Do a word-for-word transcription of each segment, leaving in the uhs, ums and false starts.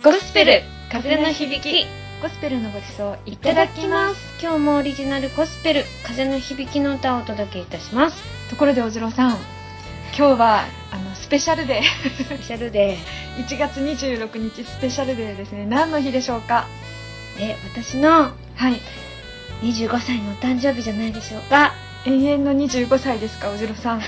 ゴスペル風の響き、ゴスペルのごちそういただきます。今日もオリジナルゴスペル風の響きの歌をお届けいたします。 ところでおじろさん、今日はあのスペシャルデースペシャルデーいちがつにじゅうろくにちスペシャルデーですね。何の日でしょうか？ ー、私のはいにじゅうごさいのお誕生日じゃないでしょうか。 永遠のにじゅうごさいですか、おじろさん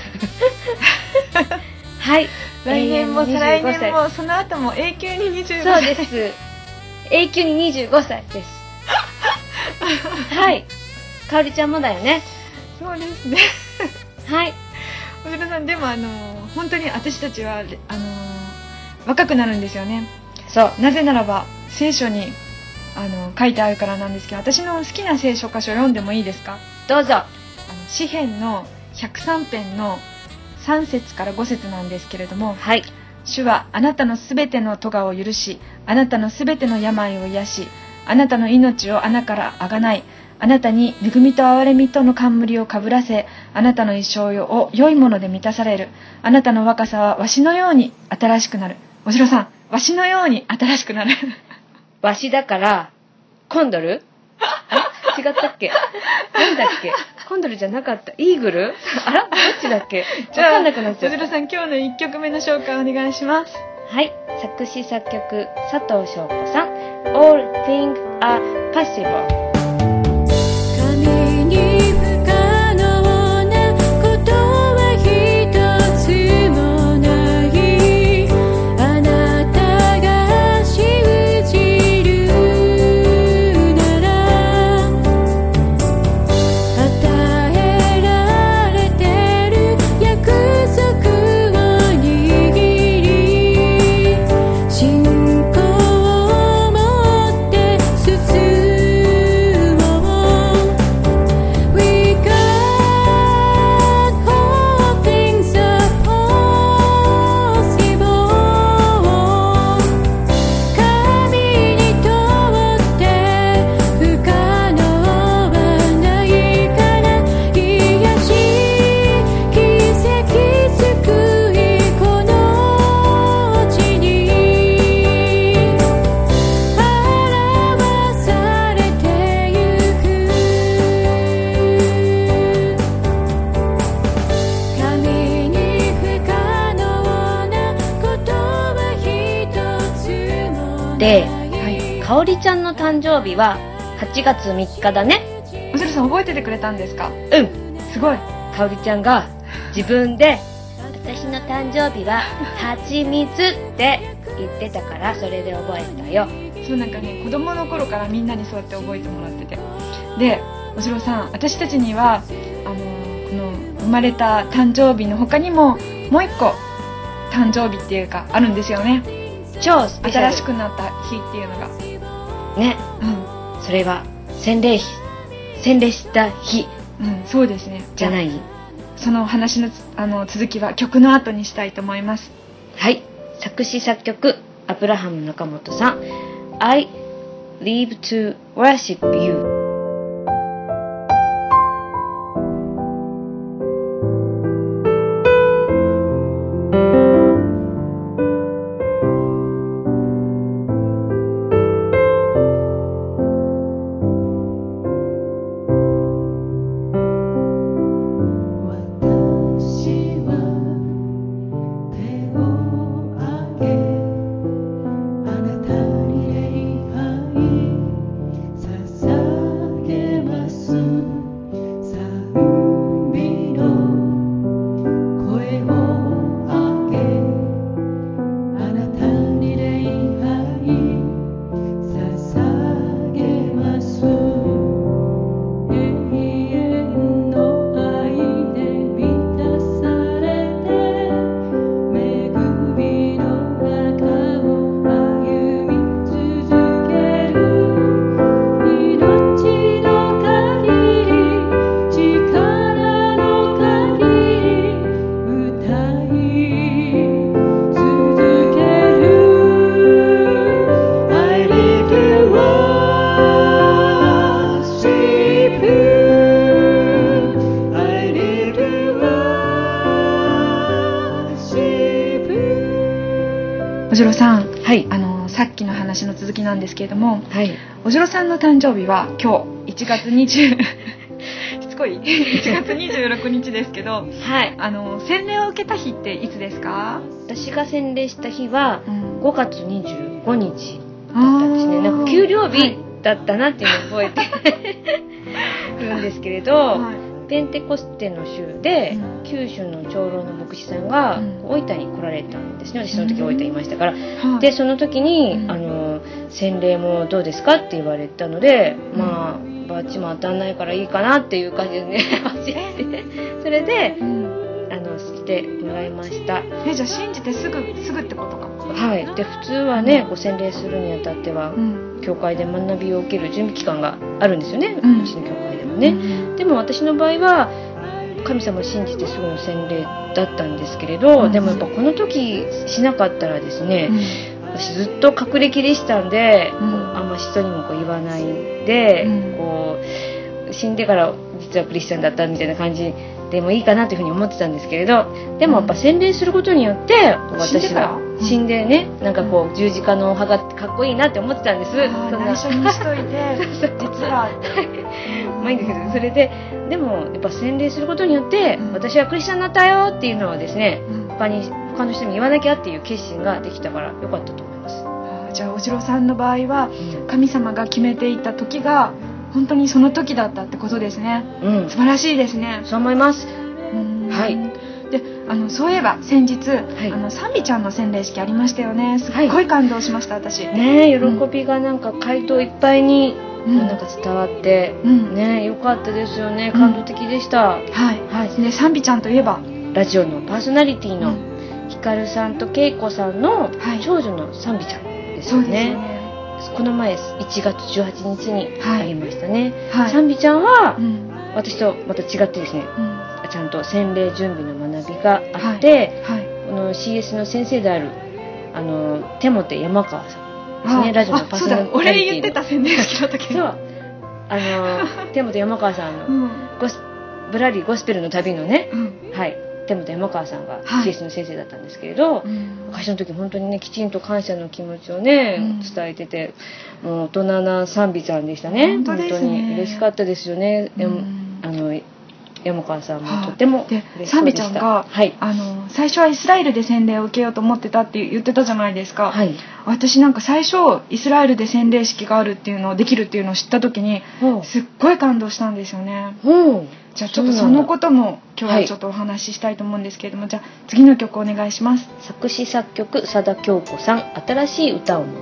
はい、 来年も再来年ももその後も永久ににじゅうごさい。 そうです永久ににじゅうごさいですはい、かおりちゃんもだよね。 そうですねはい、 おじろさん、でもあの本当に私たちはあの若くなるんですよね。 そう、 なぜならば聖書にあの書いてあるからなんですけど、私の好きな聖書箇所読んでもいいですか？ どうぞ。 あの詩編のひゃくさんぺんのさんせつからごせつなんですけれども、 はい、 主はあなたのすべての咎を許し、あなたのすべての病を癒し、あなたの命を穴からあがない、あなたに恵みと憐れみとの冠をかぶらせ、あなたの一生を良いもので満たされる。あなたの若さはわしのように新しくなる。おじろさん、わしのように新しくなるわしだからコンドルあ、違ったっけ？なんだっけ？コンドルじゃなかった。イーグル？あら？どっちだっけ？ じゃあ、 わかんなくなっちゃった。 おじろさん、今日のいっきょくめの紹介お願いします。 はい、作詞作曲佐藤翔子さん。 All things are possible。で、はい、かおりちゃんの誕生日ははちがつみっかだね。 おじろさん、覚えててくれたんですか？ うん、 すごい。 かおりちゃんが自分で私の誕生日ははちみつって言ってたから、それで覚えたよ。 そう、なんかね、子供の頃からみんなにそうやって覚えてもらってて、で、おじろさん、私たちにはあのこの生まれた誕生日の他にももう一個誕生日っていうかあるんですよね。 超スペシャル、 新しくなった日っていうのがね、うん、それは洗礼洗礼した日、 うん、そうですね。 じゃない。 その話のあの続きは曲の後にしたいと思います。 はい、作詞作曲アブラハム中本さん。 I live to worship you。 おじろさん、 はい、 あのさっきの話話の続きなんですけれども、 はい、 おじろさんの誕生日は今日いちがつにじゅうしつこいいちがつにじゅうろくにちですけど、 はい、 あの洗礼を受けた日っていつですか？ 私が洗礼した日はごがつにじゅうごにちうん、 だったんですね。なんか給料日だったなっていうのを覚えてるんですけれど、はい、ペンテコステの週で、うん、九州の長老の牧師さんが、うん、大分に来られたんですね。私その時大分にいましたから、うん、でその時に、うん、あの洗礼もどうですかって言われたので、うん、まあバッチも当たんないからいいかなっていう感じでねそれで、うん、あのしてもらいました。 えじゃあ信じてすぐすぐってことか。 はい、で普通はね、こう洗礼するにあたっては、うん、教会で学びを受ける準備期間があるんですよね、うん、うちの教会でもね、うん、でも私の場合は神様を信じてすぐの洗礼だったんですけれど、うん、でもやっぱこの時しなかったらですね、うん、私ずっと隠れきりしたんで、うん、あんま人にもこう言わないで、うん、こう死んでから実はクリスチャンだったみたいな感じでもいいかなというふうに思ってたんですけれど、でもやっぱ洗礼することによって私は死んでね、なんかこう十字架のお墓ってかっこいいなって思ってたんです。 そんな内緒にしといて実はまあいいんだけど、それででもやっぱ洗礼することによって、うん、私はクリスチャンになったよっていうのをですね、うん、他に他の人に言わなきゃっていう決心ができたからよかったと思います。 あ、じゃあおじろさんの場合は、うん、神様が決めていた時が本当にその時だったってことですね、うん、素晴らしいですね。 そう思います。 うん、 はい。 であのそういえば先日、はい、あのサンビちゃんの洗礼式ありましたよね。すっごい感動しました、はい、私ね。喜びがなんか回答いっぱいに、うん、なんか伝わって、うん、ね、よかったですよね。感動的でした、うん、 はい、はい、でサンビちゃんといえばラジオのパーソナリティのひかるさんとけいこさんの長女のサンビちゃんですよね、はい、そうですよね。この前いちがつじゅうはちにちにありましたね、はい、サンビちゃんは、うん、私とまた違ってですね、うん、ちゃんと洗礼準備の学びがあって、はいはい、この シーエス の先生であるあのテモテ山川さんですね。ラジオのパーソナリティの。 俺言ってた洗礼式の時に。 そう。あのテモテ山川さんの、うん、ゴスブラリーゴスペルの旅のね、うん、はい。テモテ山川さんが シーエス の先生だったんですけれど、はい、会社の時本当にねきちんと感謝の気持ちをね、うん、伝えてて、もう大人な賛美ちゃんでしたね。 本当ですね。 本当に嬉しかったですよね。うん、あの山川さんもとても嬉しそうでした。 サンビちゃんが、はい、あの最初はイスラエルで洗礼を受けようと思ってたって言ってたじゃないですか、はい、私なんか最初イスラエルで洗礼式があるっていうのをできるっていうのを知った時にすっごい感動したんですよね。じゃあちょっとそのことも今日はちょっとお話ししたいと思うんですけれども、はい、じゃあ次の曲お願いします。 作詞作曲佐田京子さん、新しい歌を持って。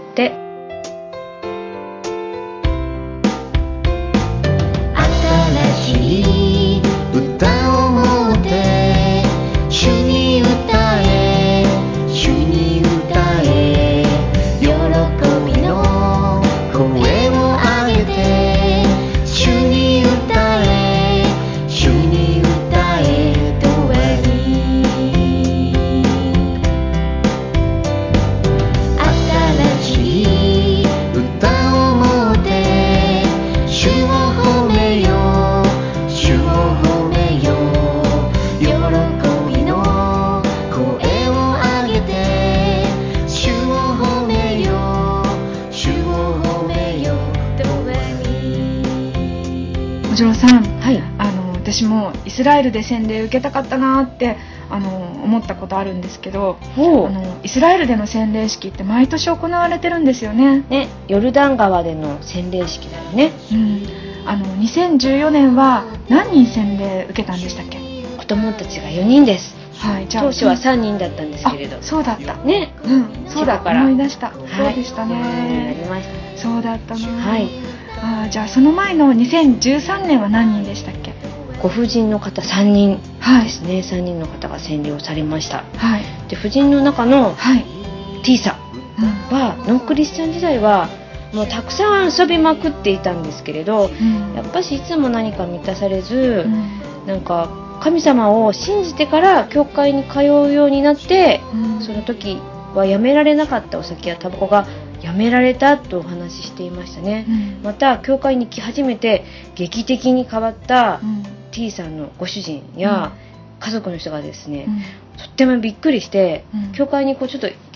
新しい歌を持って主に歌え主に歌え喜びの声を上げて主に歌え主に歌え永遠に新しい歌を持って主を褒めよう主を褒めよう喜びの声を上げて主を褒めよう主を褒めよう永遠に。 おじろさん、はい、あの私もイスラエルで洗礼受けたかったなってあの思ったことあるんですけど、あのイスラエルでの洗礼式って毎年行われてるんですよね。 ね、ヨルダン川での洗礼式だよね。 うん、あのにせんじゅうよねんは何人洗礼受けたんでしたっけ？ 子供たちがよにんです。 はい、じゃあ当初はさんにんだったんですけれど。 そうだったね、 うん、そうだ思い出した。そうでしたね。 なりました。 そうだったな。 はい。 あ、じゃあその前のにせんじゅうさんねんは何人でしたっけ？ ご婦人の方さんにんですね、はい、さんにんの方が洗礼をされました、はい、で婦人の中の T さんは、うん、ノンクリスチャン時代はもうたくさん遊びまくっていたんですけれど、うん、やっぱしいつも何か満たされず、うん、なんか神様を信じてから教会に通うようになって、うん、その時はやめられなかったお酒やタバコがやめられたとお話ししていましたね、うん、また教会に来始めて劇的に変わった、うん、T さんのご主人や家族の人がですね、うん、とってもびっくりして、うん、教会にこうちょっと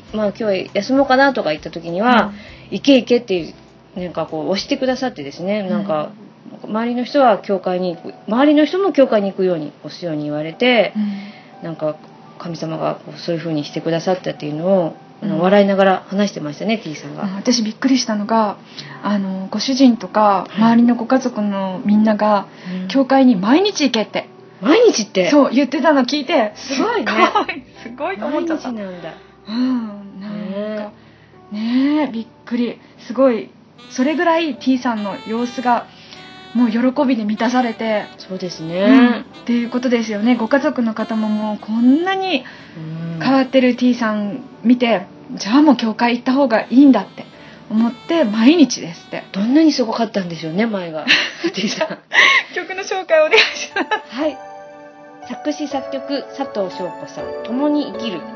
まあ今日は休もうかなとか言った時には、うん、行け行けっていうなんかこう押してくださってですね、なんか周りの人は教会に行く、周りの人も教会に行くように押すように言われて、うん、なんか神様がそういう風にしてくださったっていうのを、うん、笑いながら話してましたね、 T さんが。 私びっくりしたのが、あのご主人とか周りのご家族のみんなが、うん、教会に毎日行けって毎日ってそう言ってたの聞いて、 すごいねすごいと思っちゃった。 毎日なんだ。 うん、なんかねえびっくり。すごいそれぐらい T さんの様子がもう喜びで満たされて。 そうですね、 うん、っていうことですよね。ご家族の方ももうこんなに変わってる T さん見て、じゃあもう教会行った方がいいんだって思って毎日ですって。 どんなにすごかったんでしょうね前がT さん曲の紹介お願いします。 はい、作詞作曲佐藤翔子さん、共に生きる。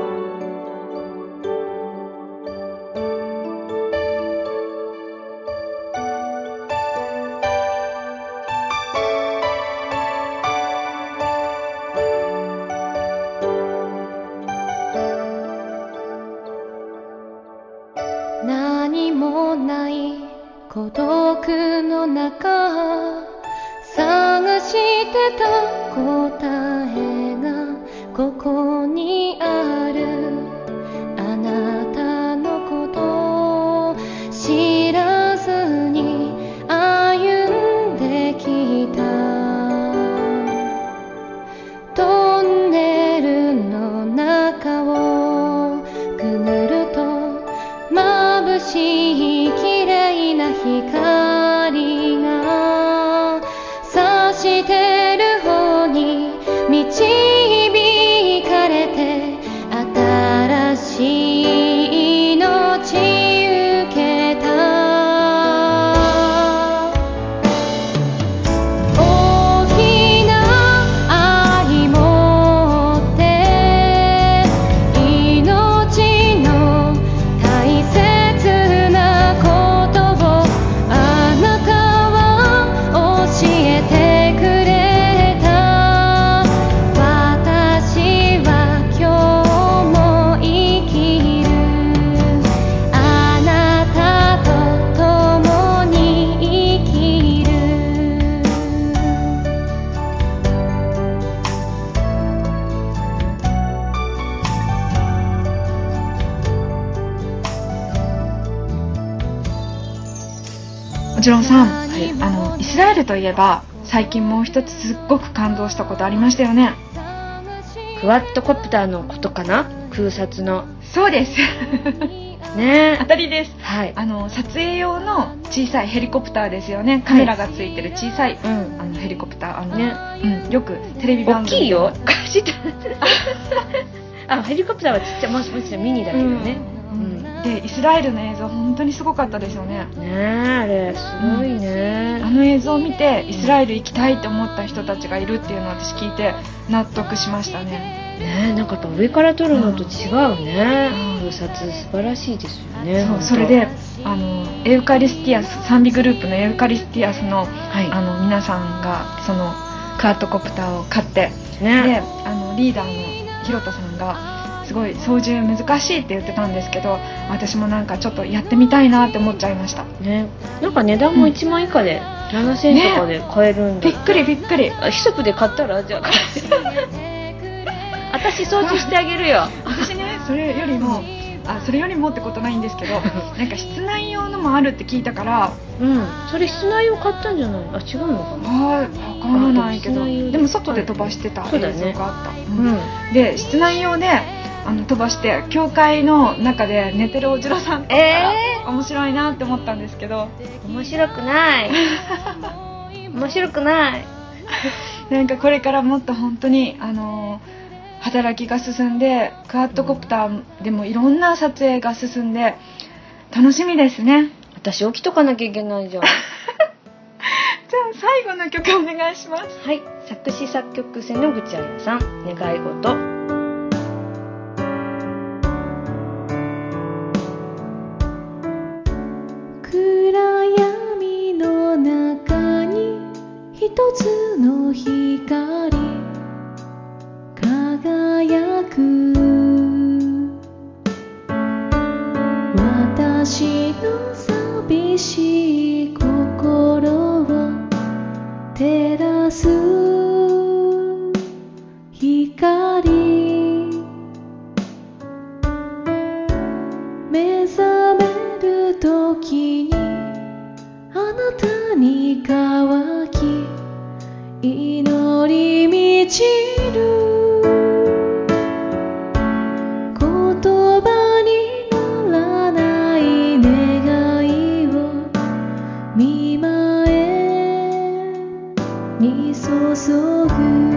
何もない孤独の中探してた答えがここにある。あなたのことを知らずに歩んできた。トンネルの中をくぐると眩しい綺麗な光が差してる方に導かれて、新しい命受けた。大きな愛持って命の大切なことをあなたは教えてくれた。私は今日も生きる。あなたと共に生きる。 もちろんさん、はい、あのイスラエルといえば最近もう一つすっごく感動したことありましたよね。 クワッドコプターのことかな、空撮の。 そうですね当たりです。 はい、 あの撮影用の小さいヘリコプターですよね。カメラがついてる小さい、 うん、 あのヘリコプター、あの、 ね、 うん、よくテレビ番組大きいよあ、ヘリコプターはちっちゃい、もしもちろんミニだけどね、 うんうん、でイスラエルの映像本当にすごかったですよね。 ねえ、あれすごいね、 うん、あの映像を見てイスラエル行きたいと思った人たちがいるっていうのを私聞いて納得しましたね。 ねえ、なんかやっぱ上から撮るのと違うね、うん、空撮素晴らしいですよね。 そう、それであのエウカリスティアス賛美グループのエウカリスティアスの、はい、あの皆さんがそのクワッドコプターを買って、ね、であのリーダーのヒロトさんがすごい操縦難しいって言ってたんですけど、私もなんかちょっとやってみたいなって思っちゃいましたね。なんか値段もいちまん以下で、うん、ななせんえんとかで買えるんで、 ね、びっくりびっくり。 ヒソプで買ったらじゃあ私操縦してあげるよ私ね、それよりもあそれよりもってことないんですけどなんか室内用のもあるって聞いたから、 うん、それ室内用買ったんじゃない？あ、違うのかな、 はい、分からないけど、でも外で飛ばしてた映像があった、ね、うん、で室内用であの飛ばして教会の中で寝てるおじろさんとか、えー、面白いなって思ったんですけど、 面白くない面白くないなんかこれからもっと本当にあの働きが進んでクワッドコプターでもいろんな撮影が進んで楽しみですね。 私起きとかなきゃいけないじゃんじゃあ最後の曲お願いします。 はい、作詞作曲瀬野口彩さん、願い事。 暗闇の中に一つの光輝くす光目覚める時にあなたに乾き祈り満ちる言葉にならない願いを見前に注ぐ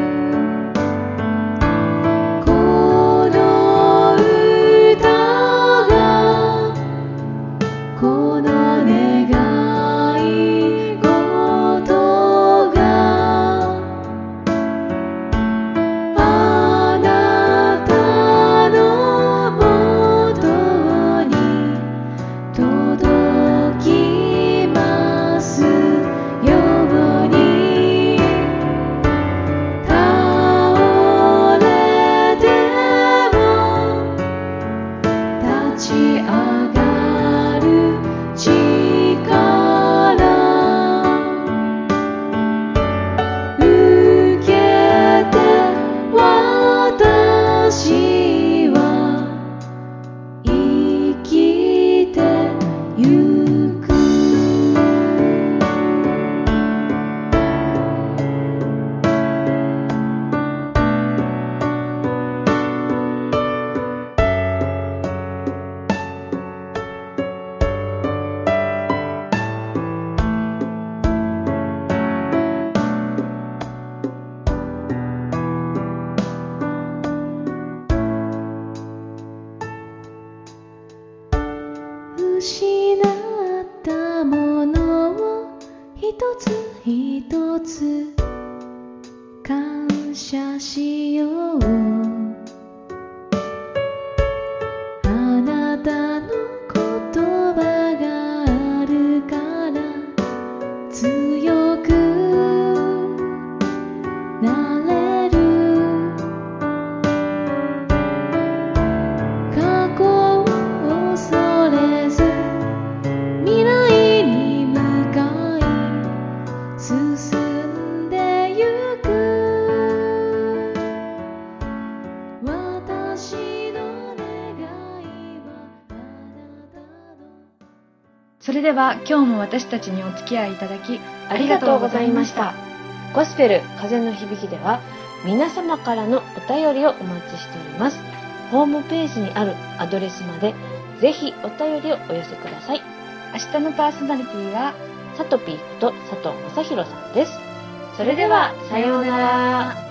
失ったものを一つ一つ感謝しようあなたの言葉があるから強くなれる過去を恐れず未来に向かい進んでゆく私の願いはあなたのそれでは今日も私たちにお付き合いいただきありがとうございました。 ゴスペル風の響きでは皆様からのお便りをお待ちしております。ホームページにあるアドレスまでぜひお便りをお寄せください。 明日のパーソナリティはサトピーこと佐藤正宏さんです。それではさようなら。